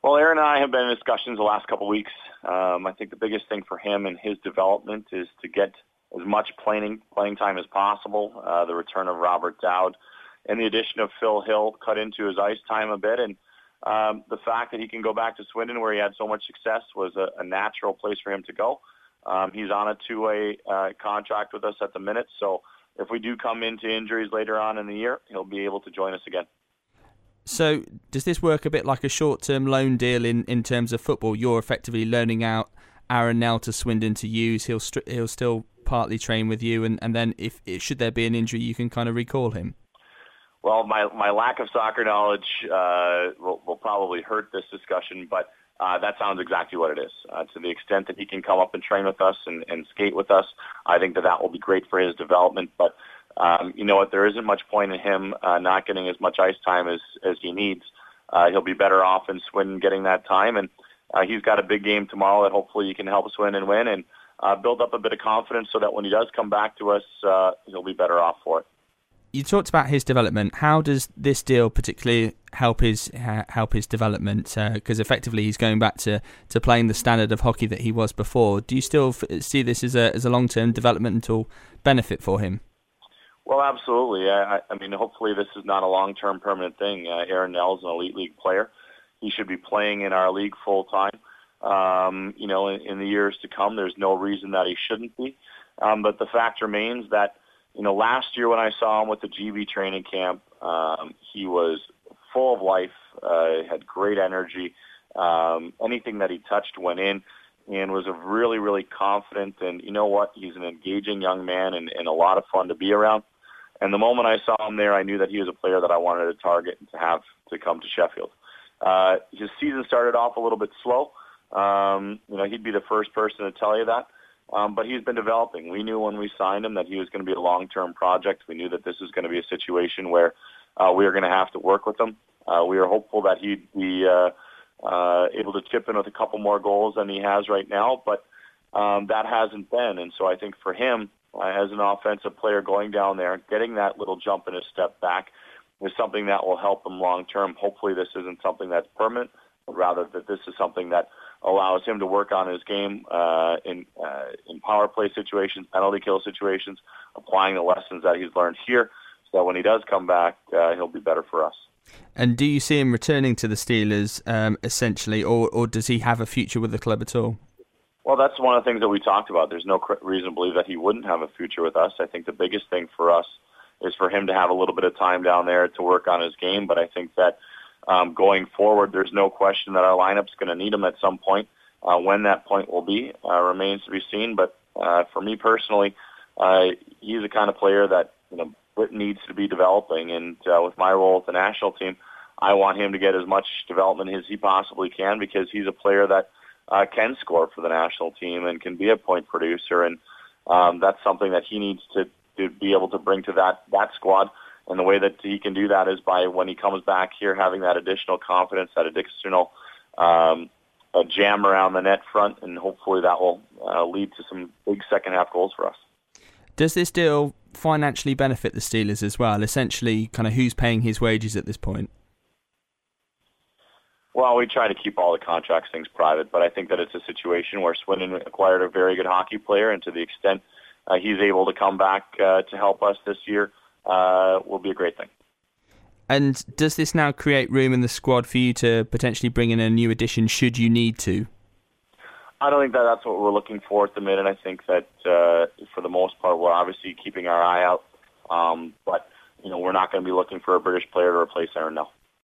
Well, Aaron and I have been in discussions the last couple of weeks. I think the biggest thing for him and his development is to get as much playing time as possible. The return of Robert Dowd and the addition of Phil Hill cut into his ice time a bit. And the fact that he can go back to Swindon, where he had so much success, was a natural place for him to go. He's on a two-way contract with us at the minute. So if we do come into injuries later on in the year, he'll be able to join us again. So does this work a bit like a short-term loan deal in terms of football? You're effectively loaning out Aaron Nell to Swindon to use. He'll still partly train with you, and then if should there be an injury, you can kind of recall him. Well, my lack of soccer knowledge will probably hurt this discussion, but that sounds exactly what it is. To the extent that he can come up and train with us and skate with us, I think that will be great for his development. But you know what? There isn't much point in him not getting as much ice time as he needs. He'll be better off in Swindon getting that time, and he's got a big game tomorrow that hopefully he can help us win and build up a bit of confidence so that when he does come back to us, he'll be better off for it. You talked about his development. How does this deal particularly help his development? Because effectively he's going back to playing the standard of hockey that he was before. Do you still see this as a long-term developmental benefit for him? Well, absolutely. I mean, hopefully this is not a long-term permanent thing. Aaron Nell's an elite league player. He should be playing in our league full-time. In the years to come, there's no reason that he shouldn't be. But the fact remains that, last year when I saw him with the GB training camp, he was full of life, had great energy. Anything that he touched went in, and was a really, really confident. And you know what? He's an engaging young man and a lot of fun to be around. And the moment I saw him there, I knew that he was a player that I wanted to target and to have to come to Sheffield. His season started off a little bit slow. He'd be the first person to tell you that. But he's been developing. We knew when we signed him that he was going to be a long-term project. We knew that this was going to be a situation where we were going to have to work with him. We were hopeful that he'd be able to chip in with a couple more goals than he has right now, but that hasn't been. And so I think for him, as an offensive player going down there, getting that little jump in his step back is something that will help him long-term. Hopefully this isn't something that's permanent, but rather that this is something that allows him to work on his game in power play situations, penalty kill situations, applying the lessons that he's learned here, so that when he does come back, he'll be better for us. And do you see him returning to the Steelers essentially, or does he have a future with the club at all? Well, that's one of the things that we talked about. There's no reason to believe that he wouldn't have a future with us. I think the biggest thing for us is for him to have a little bit of time down there to work on his game, but I think that going forward, there's no question that our lineup's going to need him at some point. When that point will be remains to be seen. But for me personally, he's the kind of player that needs to be developing. And with my role with the national team, I want him to get as much development as he possibly can, because he's a player that can score for the national team and can be a point producer. And that's something that he needs to be able to bring to that squad. And the way that he can do that is by, when he comes back here, having that additional confidence, that additional jam around the net front, and hopefully that will lead to some big second-half goals for us. Does this deal financially benefit the Steelers as well? Essentially, kind of who's paying his wages at this point? Well, we try to keep all the contracts things private, but I think that it's a situation where Swindon acquired a very good hockey player, and to the extent he's able to come back to help us this year, will be a great thing. And does this now create room in the squad for you to potentially bring in a new addition should you need to? I don't think that that's what we're looking for at the minute. I think that for the most part, we're obviously keeping our eye out. But we're not going to be looking for a British player to replace Aaron Nell.